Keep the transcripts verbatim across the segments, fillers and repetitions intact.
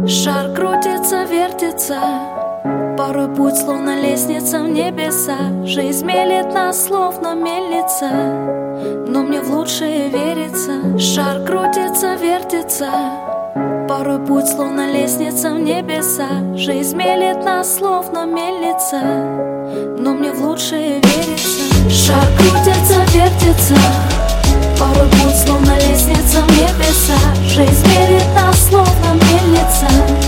Шар крутится, вертится, порой путь словно лестница в небеса. Жизнь мелет нас словно мельница, но мне в лучшее верится. Шар крутится, вертится, порой путь словно лестница в небеса. Жизнь мелет нас словно мельница, но мне в лучшее верится. Шар крутится, вертится, порой путь словно лестница в небеса. Жизнь мелет нас словно мельница,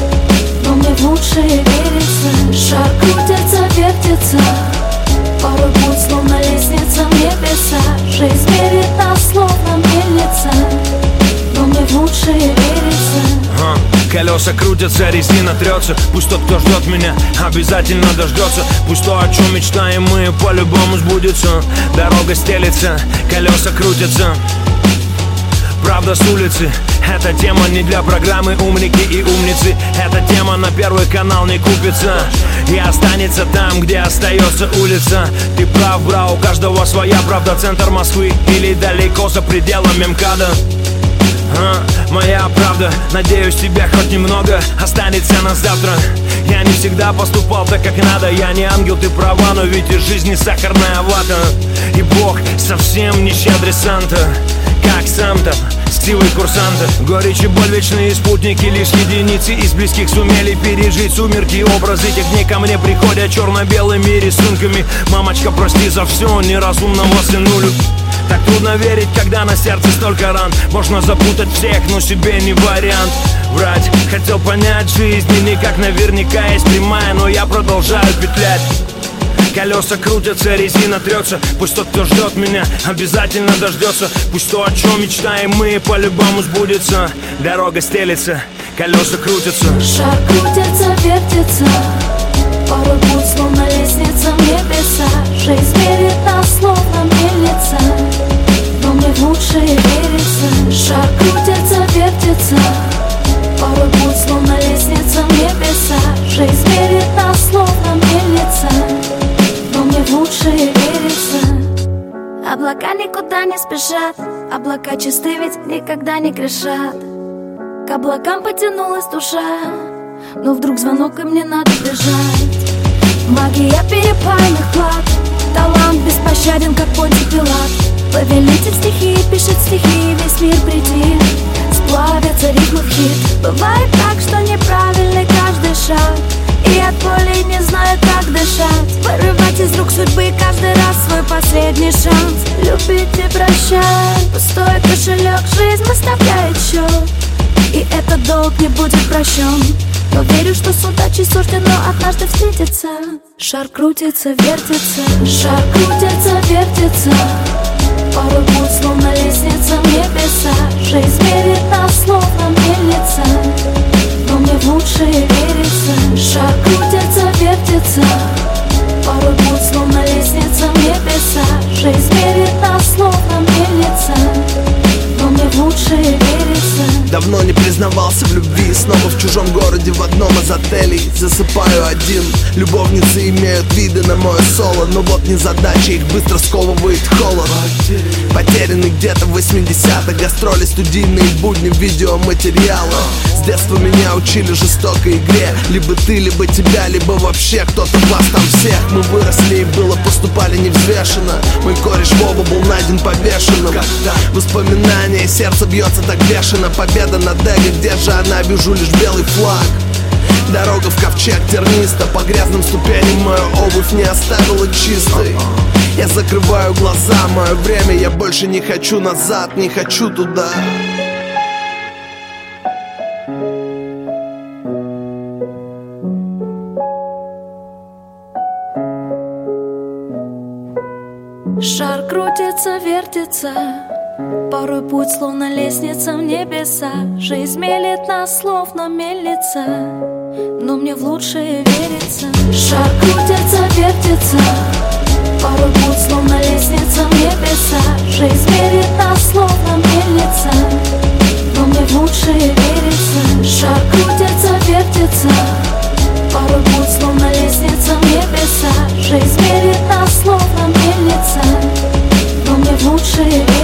но мне в лучшее верится. Шар крутится, вертится, порой путь словно лестница в небеса. Жизнь мелет нас словно мельница, но мне в лучшее верится. а, Колеса крутятся, резина трется. Пусть тот, кто ждет меня, обязательно дождется. Пусть то, о чем мечтаем мы, по-любому сбудется. Дорога стелется, колеса крутятся. Правда с улицы, эта тема не для программы «Умники и умницы». Эта тема на Первый канал не купится и останется там, где остается улица. Ты прав, бра, у каждого своя правда. Центр Москвы или далеко за пределами МКАДа. А, моя правда, надеюсь, тебя хоть немного останется на завтра. Я не всегда поступал так, как надо. Я не ангел, ты права, но ведь из жизни сахарная вата. И Бог совсем не щедрый Санта, как сам там, силой курсанта. Горечь и боль, вечные спутники. Лишь единицы из близких сумели пережить сумерки. Образы тех дней ко мне приходят черно-белыми рисунками. Мамочка, прости за все, неразумного сынулю. Так трудно верить, когда на сердце столько ран. Можно запутать всех, но себе не вариант. Врать, хотел понять жизнь, и никак наверняка есть прямая, но я продолжаю петлять. Колеса крутятся, резина трется. Пусть тот, кто ждет меня, обязательно дождется. Пусть то, о чем мечтаем мы, по-любому сбудется. Дорога стелется, колеса крутятся. Шар крутится, вертится, порой путь словно лестница в небеса. Жизнь мерит нас словно мельница, но мне в лучшее верится. Шар крутится, вертится, порой путь словно лестница в небеса. Жизнь мерит нас словно мельница, но мне в лучшее верится. Облака никуда не спешат, облака чисты, ведь никогда не грешат. К облакам потянулась душа, но вдруг звонок, и мне надо бежать. Магия перепальных плат, талант беспощаден, как Понтий Пилат. Повелитель стихии пишет стихи, весь мир притих. Сплавятся ритмы в хит. Бывает так, что неправильный каждый шаг, и от боли не знаю, как дышать. Вырывать из рук судьбы каждый раз свой последний шанс. Любить и прощать, пустой кошелек, жизнь выставляет счет, и этот долг не будет прощен. Но верю, что с удачей суждено однажды встретиться. Шар крутится, вертится, шар крутится, вертится, порой путь словно лестница в небеса. Жизнь мерит нас словно мельница, но мне в лучшее верится. Шар крутится, вертится, порой путь словно лестница в небеса. Жизнь мерит нас словно мельница, но мне в лучшее верится. Давно не признавался в любви, снова в чужом городе в одном из отелей. Засыпаю один, любовницы имеют виды на мое соло, но вот незадача, их быстро сковывает холод. Потерянный где-то в восьмидесятых, гастроли, студийные будни, видеоматериалы. С детства меня учили жестокой игре. Либо ты, либо тебя, либо вообще кто-то вас там всех. Мы выросли и было поступали невзвешенно. Мой кореш Вова был найден повешенным. Воспоминания, сердце бьется так бешено. Победа над эго, где же она, вижу лишь белый флаг. Дорога в ковчег терниста, по грязным ступеням мою обувь не оставила чистой. Я закрываю глаза, мое время, я больше не хочу назад, не хочу туда. Шар крутится, вертится, порой путь словно лестница в небеса. Жизнь мелет нас словно мельница, но мне в лучшее верится. Шар крутится, вертится, порой путь словно лестница в небеса. Жизнь мелет нас словно мельница, но мне в лучшее верится. Шар крутится, вертится, порой путь словно лестница в небеса. Жизнь мелет нас словно мельница, но мне в лучшее верится.